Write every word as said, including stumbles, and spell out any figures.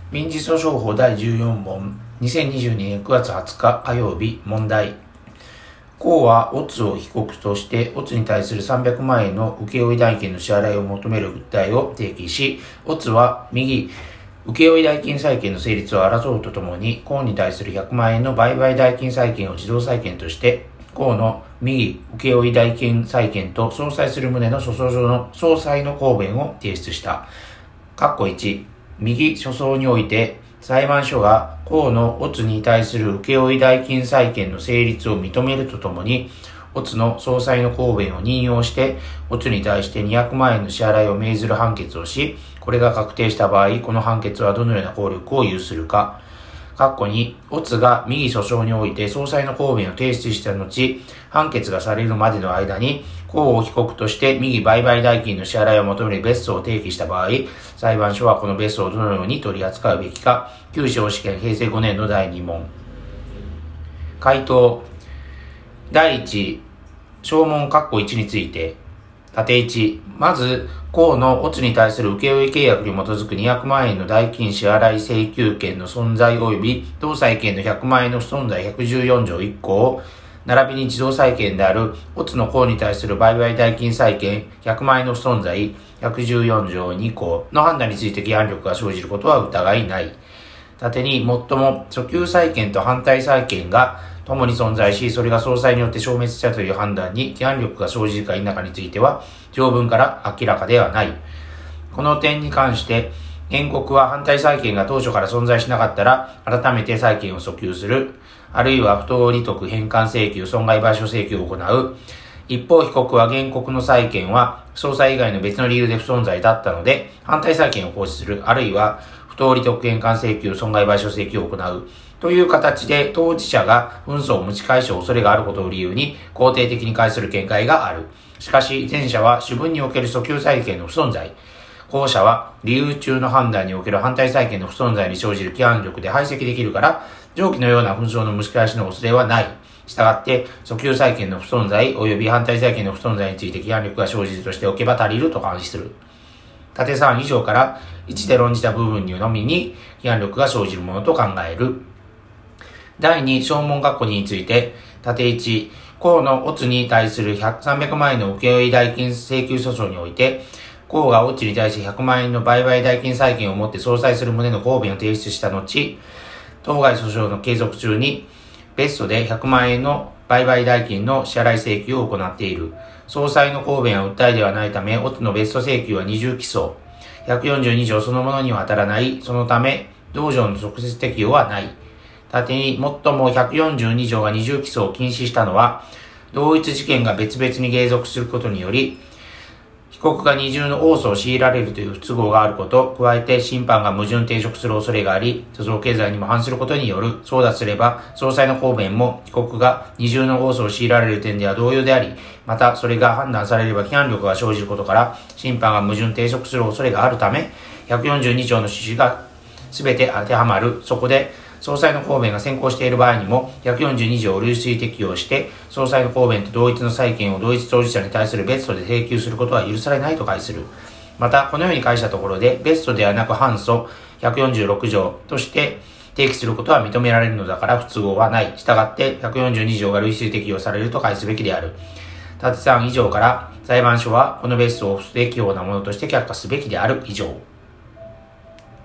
民事訴訟法だいじゅうよん問、にせんにじゅうにねんくがつはつか火曜日、問題。甲はオツを被告として、オツに対するさんびゃくまんえんの請負代金の支払いを求める訴えを提起し、オツは右、請負代金債権の成立を争うとともに、甲に対するひゃくまんえんの売買代金債権を自動債権として、甲の右請負代金債権と相殺する旨の訴訟上の総裁の公弁を提出した。括弧いち、右訴訟において裁判所が甲のオツに対する請負代金債権の成立を認めるとともに、オツの総裁の公弁を任用して、オツに対してにひゃくまんえんの支払いを命ずる判決をし、これが確定した場合、この判決はどのような効力を有するか。括弧に、オツが右訴訟において総裁の公弁を提出した後、判決がされるまでの間に、甲を被告として右売買代金の支払いを求める別訴を提起した場合、裁判所はこの別訴をどのように取り扱うべきか。旧司法試験へいせいごねんのだいに問。回答。だいいち、小問括弧いちについて、縦いち、まず、甲のオツに対する請負契約に基づくにひゃくまんえんの代金支払い請求権の存在及び同債権のひゃくまんえんの不存在ひゃくじゅうよんじょういっ項、並びに自動債権であるオツの甲に対する売買代金債権ひゃくまんえんの不存在ひゃくじゅうよんじょうに項の判断について規範力が生じることは疑いない。縦に、最も訴求債権と反対債権が共に存在し、それが総裁によって消滅したという判断に規範力が生じるか否かについては、条文から明らかではない。この点に関して、原告は反対債権が当初から存在しなかったら、改めて債権を訴求する、あるいは不当利得返還請求、損害賠償請求を行う。一方、被告は原告の債権は、総裁以外の別の理由で不存在だったので、反対債権を行使する、あるいは不当利得返還請求、損害賠償請求を行う。という形で当事者が紛争を持ち返した恐れがあることを理由に肯定的に解する見解がある。しかし前者は主文における訴求債権の不存在。後者は理由中の判断における反対債権の不存在に生じる規範力で排斥できるから、上記のような紛争の蒸し返しの恐れはない。したがって訴求債権の不存在及び反対債権の不存在について規範力が生じるとしておけば足りると監視する。縦さん以上からいちで論じた部分にのみに規範力が生じるものと考える。だいに、小問括弧にについて、縦いち、甲のオツに対するさんびゃくまんえんの請負代金請求訴訟において、甲がオツに対してひゃくまんえんの売買代金債権をもって相殺する旨の公弁を提出した後、当該訴訟の継続中に、別訴でひゃくまんえんの売買代金の支払い請求を行っている。総裁の公弁は訴えではないため、オツの別訴請求は二重起訴。ひゃくよんじゅうにじょうそのものには当たらない。そのため、同条の直接適用はない。縦に、最もひゃくよんじゅうにじょうが二重起訴を禁止したのは、同一事件が別々に継続することにより、被告が二重の応訴を強いられるという不都合があること、加えて審判が矛盾抵触する恐れがあり、訴訟経済にも反することによる。そうだすれば、総裁の公弁も被告が二重の応訴を強いられる点では同様であり、またそれが判断されれば規範力が生じることから、審判が矛盾抵触する恐れがあるため、ひゃくよんじゅうにじょうの趣旨が全て当てはまる。そこで、総裁の公弁が先行している場合にも、ひゃくよんじゅうにじょうを類推適用して、総裁の公弁と同一の債権を同一当事者に対する別訴で請求することは許されないと解する。また、このように解したところで、別訴ではなく反訴ひゃくよんじゅうろくじょうとして提起することは認められるのだから不都合はない。したがって、ひゃくよんじゅうにじょうが類推適用されると解すべきである。縦さん以上から、裁判所はこの別訴を不適法なものとして却下すべきである以上。